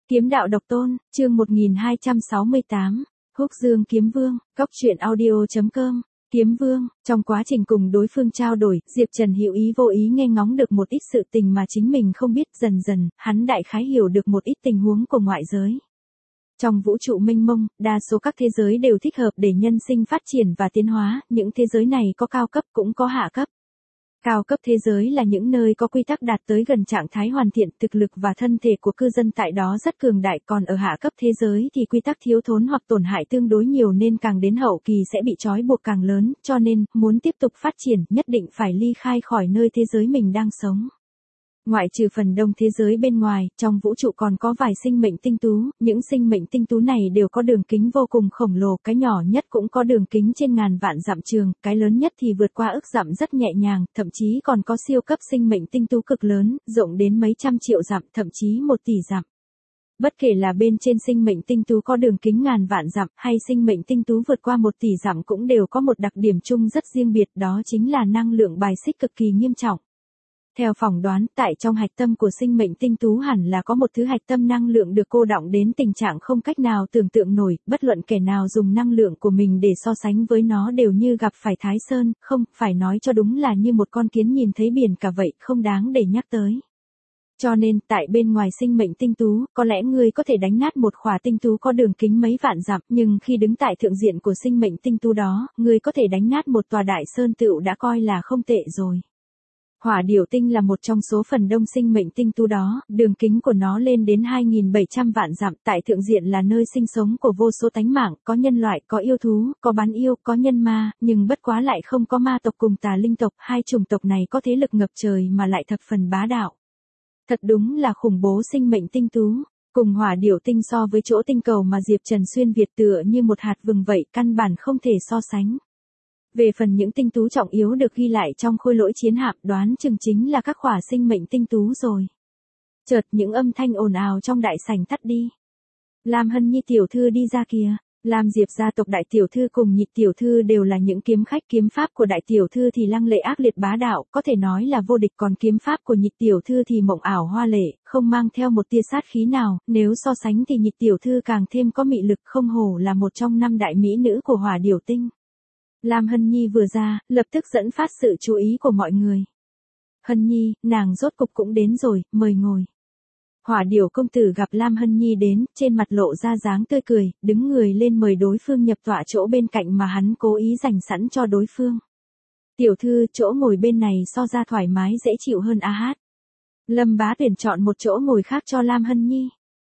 Kiếm đạo độc tôn, chương 1268, Húc Dương Kiếm Vương, Cóc truyện audio.com. Kiếm Vương, trong quá trình cùng đối phương trao đổi, Diệp Trần hữu ý vô ý nghe ngóng được một ít sự tình mà chính mình không biết, dần dần, hắn đại khái hiểu được một ít tình huống của ngoại giới. Trong vũ trụ mênh mông, đa số các thế giới đều thích hợp để nhân sinh phát triển và tiến hóa, những thế giới này có cao cấp cũng có hạ cấp. Cao cấp thế giới là những nơi có quy tắc đạt tới gần trạng thái hoàn thiện, thực lực và thân thể của cư dân tại đó rất cường đại, còn ở hạ cấp thế giới thì quy tắc thiếu thốn hoặc tổn hại tương đối nhiều nên càng đến hậu kỳ sẽ bị trói buộc càng lớn, cho nên, muốn tiếp tục phát triển, nhất định phải ly khai khỏi nơi thế giới mình đang sống. Ngoại trừ phần đông thế giới bên ngoài, trong vũ trụ còn có vài sinh mệnh tinh tú, những sinh mệnh tinh tú này đều có đường kính vô cùng khổng lồ, cái nhỏ nhất cũng có đường kính trên ngàn vạn dặm trường, cái lớn nhất thì vượt qua ức dặm rất nhẹ nhàng, thậm chí còn có siêu cấp sinh mệnh tinh tú cực lớn, rộng đến mấy trăm triệu dặm, thậm chí 1 tỷ dặm. Bất kể là bên trên sinh mệnh tinh tú có đường kính ngàn vạn dặm hay sinh mệnh tinh tú vượt qua 1 tỷ dặm cũng đều có một đặc điểm chung rất riêng biệt, đó chính là năng lượng bài xích cực kỳ nghiêm trọng. Theo phỏng đoán, tại trong hạch tâm của sinh mệnh tinh tú hẳn là có một thứ hạch tâm năng lượng được cô đọng đến tình trạng không cách nào tưởng tượng nổi, bất luận kẻ nào dùng năng lượng của mình để so sánh với nó đều như gặp phải Thái Sơn, không, phải nói cho đúng là như một con kiến nhìn thấy biển cả vậy, không đáng để nhắc tới. Cho nên, tại bên ngoài sinh mệnh tinh tú, có lẽ ngươi có thể đánh nát một khỏa tinh tú có đường kính mấy vạn dặm, nhưng khi đứng tại thượng diện của sinh mệnh tinh tú đó, ngươi có thể đánh nát một tòa đại sơn tựu đã coi là không tệ rồi. Hỏa điểu tinh là một trong số phần đông sinh mệnh tinh tú đó, đường kính của nó lên đến 2.700 vạn dặm, tại thượng diện là nơi sinh sống của vô số tánh mạng, có nhân loại, có yêu thú, có bán yêu, có nhân ma, nhưng bất quá lại không có ma tộc cùng tà linh tộc, hai chủng tộc này có thế lực ngập trời mà lại thập phần bá đạo. Thật đúng là khủng bố sinh mệnh tinh tú. Cùng hỏa điểu tinh so với chỗ tinh cầu mà Diệp Trần xuyên Việt tựa như một hạt vừng vậy, căn bản không thể so sánh. Về phần những tinh tú trọng yếu được ghi lại trong khôi lỗi chiến hạm, đoán chừng chính là các khỏa sinh mệnh tinh tú rồi. Chợt những âm thanh ồn ào trong đại sảnh tắt đi. Lam Hân Nhi tiểu thư đi ra kìa. Lam Diệp gia tộc đại tiểu thư cùng Nhị tiểu thư đều là những kiếm khách, kiếm pháp của đại tiểu thư thì lăng lệ ác liệt bá đạo, có thể nói là vô địch, còn kiếm pháp của Nhị tiểu thư thì mộng ảo hoa lệ, không mang theo một tia sát khí nào, nếu so sánh thì Nhị tiểu thư càng thêm có mị lực, không hổ là một trong 5 đại mỹ nữ của hỏa điểu tinh. Lam Hân Nhi vừa ra, lập tức dẫn phát sự chú ý của mọi người. Hân Nhi, nàng rốt cục cũng đến rồi, mời ngồi. Hỏa điểu công tử gặp Lam Hân Nhi đến, trên mặt lộ ra dáng tươi cười, đứng người lên mời đối phương nhập tọa chỗ bên cạnh mà hắn cố ý dành sẵn cho đối phương. Tiểu thư, chỗ ngồi bên này so ra thoải mái dễ chịu hơn a hát. Lâm bá tuyển chọn một chỗ ngồi khác cho Lam Hân Nhi.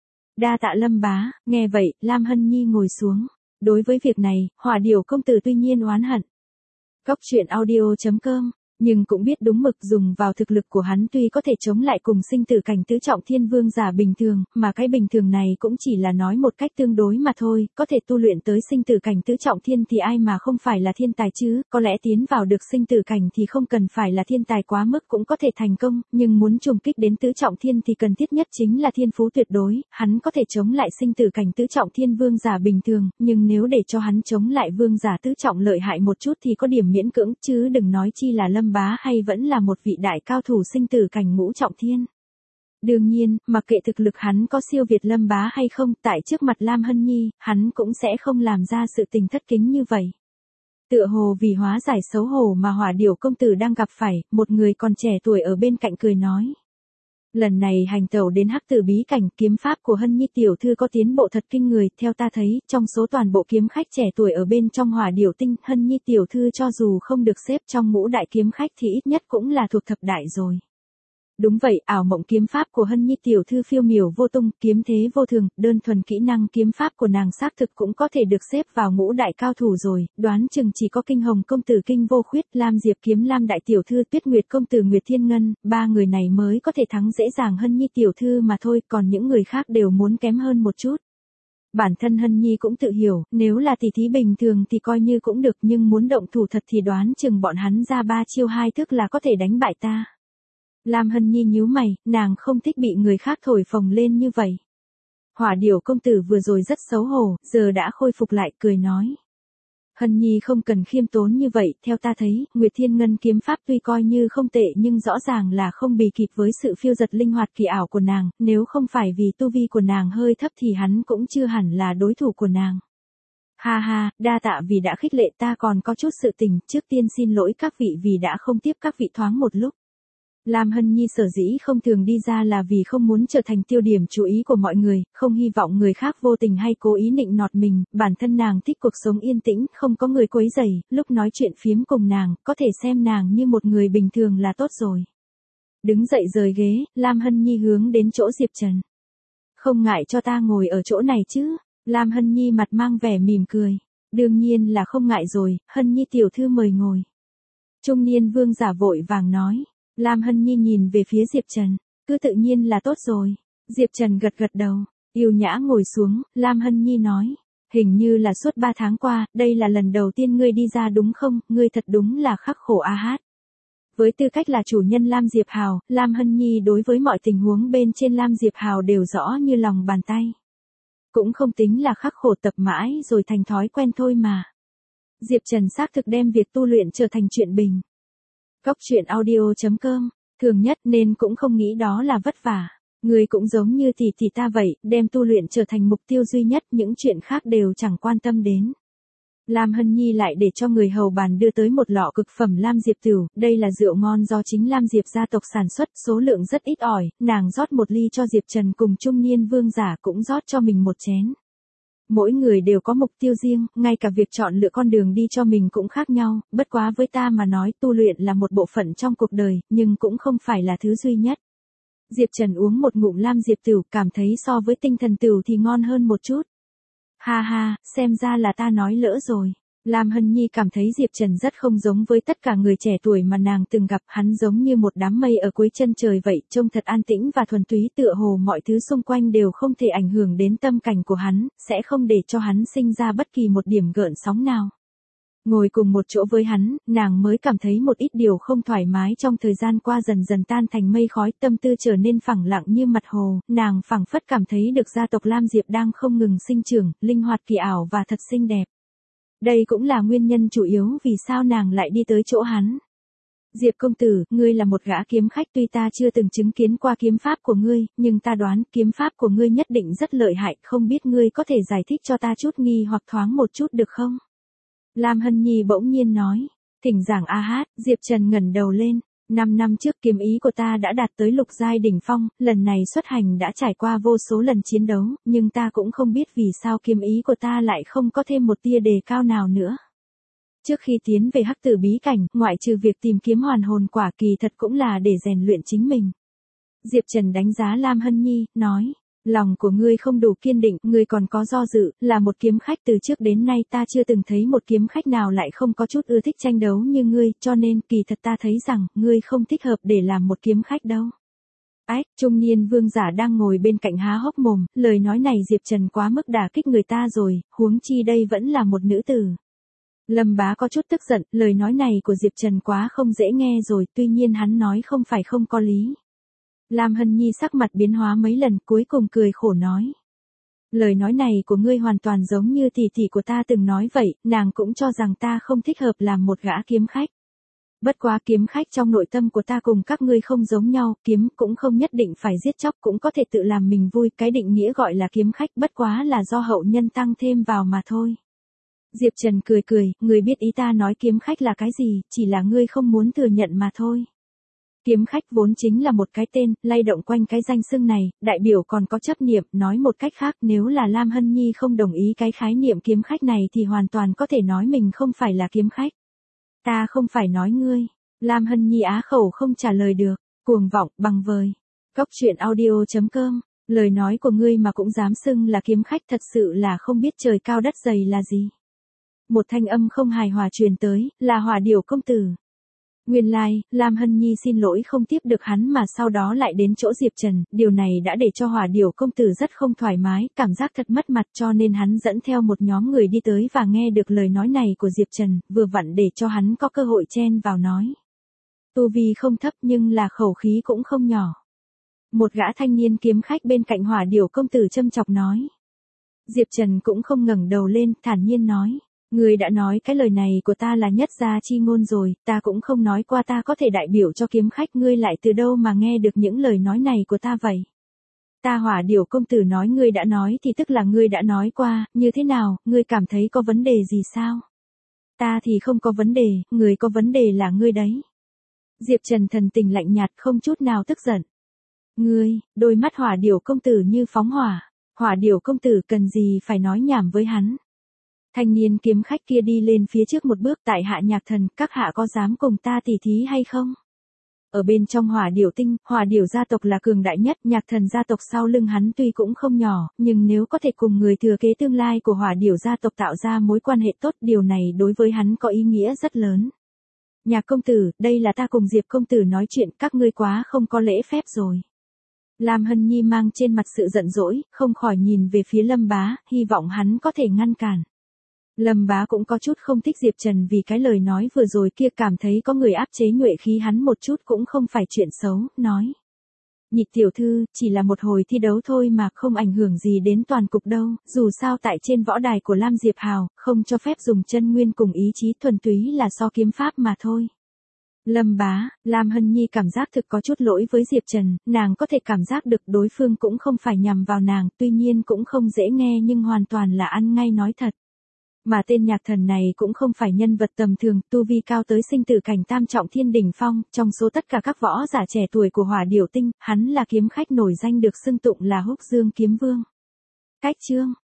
Đa tạ Lâm bá, nghe vậy, Lam Hân Nhi ngồi xuống. Đối với việc này, hỏa điểu công tử tuy nhiên oán hận. Cóc truyện audio.com, nhưng cũng biết đúng mực, dùng vào thực lực của hắn tuy có thể chống lại cùng sinh tử cảnh tứ trọng thiên vương giả bình thường, mà cái bình thường này cũng chỉ là nói một cách tương đối mà thôi, có thể tu luyện tới sinh tử cảnh tứ trọng thiên thì ai mà không phải là thiên tài chứ, có lẽ tiến vào được sinh tử cảnh thì không cần phải là thiên tài quá mức cũng có thể thành công, nhưng muốn trùng kích đến tứ trọng thiên thì cần thiết nhất chính là thiên phú tuyệt đối, hắn có thể chống lại sinh tử cảnh tứ trọng thiên vương giả bình thường, nhưng nếu để cho hắn chống lại vương giả tứ trọng lợi hại một chút thì có điểm miễn cưỡng, chứ đừng nói chi là Lâm bá hay vẫn là một vị đại cao thủ sinh tử cảnh ngũ trọng thiên. Đương nhiên, mặc kệ thực lực hắn có siêu việt Lâm bá hay không, tại trước mặt Lam Hân Nhi, hắn cũng sẽ không làm ra sự tình thất kính như vậy. Tựa hồ vì hóa giải xấu hổ mà hỏa điểu công tử đang gặp phải, một người còn trẻ tuổi ở bên cạnh cười nói. Lần này hành tẩu đến Hắc Tử bí cảnh, kiếm pháp của Hân Nhi tiểu thư có tiến bộ thật kinh người, theo ta thấy, trong số toàn bộ kiếm khách trẻ tuổi ở bên trong hỏa điểu tinh, Hân Nhi tiểu thư cho dù không được xếp trong ngũ đại kiếm khách thì ít nhất cũng là thuộc thập đại rồi. Đúng vậy, ảo mộng kiếm pháp của Hân Nhi tiểu thư phiêu miểu vô tung, kiếm thế vô thường, đơn thuần kỹ năng kiếm pháp của nàng xác thực cũng có thể được xếp vào ngũ đại cao thủ rồi, đoán chừng chỉ có Kinh Hồng công tử Kinh Vô Khuyết, Lam Diệp kiếm Lam đại tiểu thư, Tuyết Nguyệt công tử Nguyệt Thiên Ngân, 3 người này mới có thể thắng dễ dàng Hân Nhi tiểu thư mà thôi, còn những người khác đều muốn kém hơn một chút. Bản thân Hân Nhi cũng tự hiểu, nếu là tỷ thí bình thường thì coi như cũng được, nhưng muốn động thủ thật thì đoán chừng bọn hắn ra 3 chiêu 2 thức là có thể đánh bại ta. Lam Hân Nhi nhíu mày, nàng không thích bị người khác thổi phồng lên như vậy. Hỏa điểu công tử vừa rồi rất xấu hổ, giờ đã khôi phục lại, cười nói. Hân Nhi không cần khiêm tốn như vậy, theo ta thấy, Nguyệt Thiên Ngân kiếm pháp tuy coi như không tệ nhưng rõ ràng là không bì kịp với sự phiêu dật linh hoạt kỳ ảo của nàng, nếu không phải vì tu vi của nàng hơi thấp thì hắn cũng chưa hẳn là đối thủ của nàng. Ha ha, đa tạ vì đã khích lệ, ta còn có chút sự tình, trước tiên xin lỗi các vị vì đã không tiếp các vị thoáng một lúc. Lam Hân Nhi sở dĩ không thường đi ra là vì không muốn trở thành tiêu điểm chú ý của mọi người, không hy vọng người khác vô tình hay cố ý nịnh nọt mình, bản thân nàng thích cuộc sống yên tĩnh, không có người quấy rầy, lúc nói chuyện phiếm cùng nàng, có thể xem nàng như một người bình thường là tốt rồi. Đứng dậy rời ghế, Lam Hân Nhi hướng đến chỗ Diệp Trần. Không ngại cho ta ngồi ở chỗ này chứ? Lam Hân Nhi mặt mang vẻ mỉm cười. Đương nhiên là không ngại rồi, Hân Nhi tiểu thư mời ngồi. Trung niên vương giả vội vàng nói. Lam Hân Nhi nhìn về phía Diệp Trần, cứ tự nhiên là tốt rồi. Diệp Trần gật gật đầu, yêu nhã ngồi xuống, Lam Hân Nhi nói, hình như là suốt 3 tháng qua, đây là lần đầu tiên ngươi đi ra đúng không, ngươi thật đúng là khắc khổ a hát. Với tư cách là chủ nhân Lam Diệp Hào, Lam Hân Nhi đối với mọi tình huống bên trên Lam Diệp Hào đều rõ như lòng bàn tay. Cũng không tính là khắc khổ, tập mãi rồi thành thói quen thôi mà. Diệp Trần xác thực đem việc tu luyện trở thành chuyện bình. Góc truyện audio.com, thường nhất nên cũng không nghĩ đó là vất vả. Người cũng giống như tỷ ta vậy, đem tu luyện trở thành mục tiêu duy nhất, những chuyện khác đều chẳng quan tâm đến. Lam Hân Nhi lại để cho người hầu bàn đưa tới một lọ cực phẩm Lam Diệp Tửu, đây là rượu ngon do chính Lam Diệp gia tộc sản xuất, số lượng rất ít ỏi, nàng rót một ly cho Diệp Trần cùng trung niên vương giả cũng rót cho mình một chén. Mỗi người đều có mục tiêu riêng, ngay cả việc chọn lựa con đường đi cho mình cũng khác nhau, bất quá với ta mà nói tu luyện là một bộ phận trong cuộc đời, nhưng cũng không phải là thứ duy nhất. Diệp Trần uống một ngụm Lam Diệp Tửu, cảm thấy so với tinh thần tửu thì ngon hơn một chút. Ha ha, xem ra là ta nói lỡ rồi. Lam Hân Nhi cảm thấy Diệp Trần rất không giống với tất cả người trẻ tuổi mà nàng từng gặp, hắn giống như một đám mây ở cuối chân trời vậy, trông thật an tĩnh và thuần túy, tựa hồ mọi thứ xung quanh đều không thể ảnh hưởng đến tâm cảnh của hắn, sẽ không để cho hắn sinh ra bất kỳ một điểm gợn sóng nào. Ngồi cùng một chỗ với hắn, nàng mới cảm thấy một ít điều không thoải mái trong thời gian qua dần dần tan thành mây khói, tâm tư trở nên phẳng lặng như mặt hồ, nàng phảng phất cảm thấy được gia tộc Lam Diệp đang không ngừng sinh trưởng, linh hoạt kỳ ảo và thật xinh đẹp. Đây cũng là nguyên nhân chủ yếu vì sao nàng lại đi tới chỗ hắn. Diệp công tử, ngươi là một gã kiếm khách, tuy ta chưa từng chứng kiến qua kiếm pháp của ngươi, nhưng ta đoán kiếm pháp của ngươi nhất định rất lợi hại, không biết ngươi có thể giải thích cho ta chút nghi hoặc thoáng một chút được không? Lam Hân Nhi bỗng nhiên nói, thỉnh giảng a hát, Diệp Trần ngẩng đầu lên, 5 năm trước kiếm ý của ta đã đạt tới lục giai đỉnh phong, lần này xuất hành đã trải qua vô số lần chiến đấu, nhưng ta cũng không biết vì sao kiếm ý của ta lại không có thêm một tia đề cao nào nữa. Trước khi tiến về Hắc Tử bí cảnh, ngoại trừ việc tìm kiếm hoàn hồn quả, kỳ thật cũng là để rèn luyện chính mình. Diệp Trần đánh giá Lam Hân Nhi, nói, lòng của ngươi không đủ kiên định, ngươi còn có do dự, là một kiếm khách từ trước đến nay ta chưa từng thấy một kiếm khách nào lại không có chút ưa thích tranh đấu như ngươi, cho nên kỳ thật ta thấy rằng, ngươi không thích hợp để làm một kiếm khách đâu. Ách, trung niên vương giả đang ngồi bên cạnh há hốc mồm, lời nói này Diệp Trần quá mức đả kích người ta rồi, huống chi đây vẫn là một nữ tử. Lâm Bá có chút tức giận, lời nói này của Diệp Trần quá không dễ nghe rồi, tuy nhiên hắn nói không phải không có lý. Lam Hân Nhi sắc mặt biến hóa mấy lần, cuối cùng cười khổ nói. Lời nói này của ngươi hoàn toàn giống như tỷ của ta từng nói vậy, nàng cũng cho rằng ta không thích hợp làm một gã kiếm khách. Bất quá kiếm khách trong nội tâm của ta cùng các ngươi không giống nhau, kiếm cũng không nhất định phải giết chóc, cũng có thể tự làm mình vui, cái định nghĩa gọi là kiếm khách bất quá là do hậu nhân tăng thêm vào mà thôi. Diệp Trần cười cười, ngươi biết ý ta nói kiếm khách là cái gì, chỉ là ngươi không muốn thừa nhận mà thôi. Kiếm khách vốn chính là một cái tên, lay động quanh cái danh xưng này, đại biểu còn có chấp niệm, nói một cách khác, nếu là Lam Hân Nhi không đồng ý cái khái niệm kiếm khách này thì hoàn toàn có thể nói mình không phải là kiếm khách. Ta không phải nói ngươi. Lam Hân Nhi á khẩu không trả lời được, cuồng vọng, bằng vời. Góc truyện audio.com, lời nói của ngươi mà cũng dám xưng là kiếm khách, thật sự là không biết trời cao đất dày là gì. Một thanh âm không hài hòa truyền tới, là Hỏa Điểu công tử. Nguyên lai, Lam Hân Nhi xin lỗi không tiếp được hắn mà sau đó lại đến chỗ Diệp Trần, điều này đã để cho Hỏa Điểu công tử rất không thoải mái, cảm giác thật mất mặt, cho nên hắn dẫn theo một nhóm người đi tới và nghe được lời nói này của Diệp Trần, vừa vặn để cho hắn có cơ hội chen vào nói. Tu vi không thấp nhưng là khẩu khí cũng không nhỏ. Một gã thanh niên kiếm khách bên cạnh Hỏa Điểu công tử châm chọc nói. Diệp Trần cũng không ngẩng đầu lên, thản nhiên nói. Ngươi đã nói cái lời này của ta là nhất gia chi ngôn rồi, ta cũng không nói qua ta có thể đại biểu cho kiếm khách, ngươi lại từ đâu mà nghe được những lời nói này của ta vậy? Ta Hỏa Điểu công tử nói ngươi đã nói thì tức là ngươi đã nói qua, như thế nào, ngươi cảm thấy có vấn đề gì sao? Ta thì không có vấn đề, người có vấn đề là ngươi đấy. Diệp Trần thần tình lạnh nhạt không chút nào tức giận. Ngươi, đôi mắt Hỏa Điểu công tử như phóng hỏa. Hỏa Điểu công tử cần gì phải nói nhảm với hắn. Thanh niên kiếm khách kia đi lên phía trước một bước, tại hạ Nhạc Thần, các hạ có dám cùng ta tỉ thí hay không? Ở bên trong Hỏa Điểu tinh, Hỏa Điểu gia tộc là cường đại nhất, Nhạc Thần gia tộc sau lưng hắn tuy cũng không nhỏ, nhưng nếu có thể cùng người thừa kế tương lai của Hỏa Điểu gia tộc tạo ra mối quan hệ tốt, điều này đối với hắn có ý nghĩa rất lớn. Nhạc công tử, đây là ta cùng Diệp công tử nói chuyện, các ngươi quá không có lễ phép rồi. Lam Hân Nhi mang trên mặt sự giận dỗi, không khỏi nhìn về phía Lâm Bá, hy vọng hắn có thể ngăn cản. Lâm Bá cũng có chút không thích Diệp Trần vì cái lời nói vừa rồi kia, cảm thấy có người áp chế nhuệ khí hắn một chút cũng không phải chuyện xấu, nói. Nhị tiểu thư, chỉ là một hồi thi đấu thôi mà không ảnh hưởng gì đến toàn cục đâu, dù sao tại trên võ đài của Lam Diệp Hào, không cho phép dùng chân nguyên cùng ý chí, thuần túy là so kiếm pháp mà thôi. Lâm Bá, Lam Hân Nhi cảm giác thực có chút lỗi với Diệp Trần, nàng có thể cảm giác được đối phương cũng không phải nhằm vào nàng, tuy nhiên cũng không dễ nghe nhưng hoàn toàn là ăn ngay nói thật. Mà tên Nhạc Thần này cũng không phải nhân vật tầm thường, tu vi cao tới sinh tử cảnh tam trọng thiên đỉnh phong, trong số tất cả các võ giả trẻ tuổi của Hỏa Điểu tinh, hắn là kiếm khách nổi danh được xưng tụng là Húc Dương Kiếm Vương. Cách chương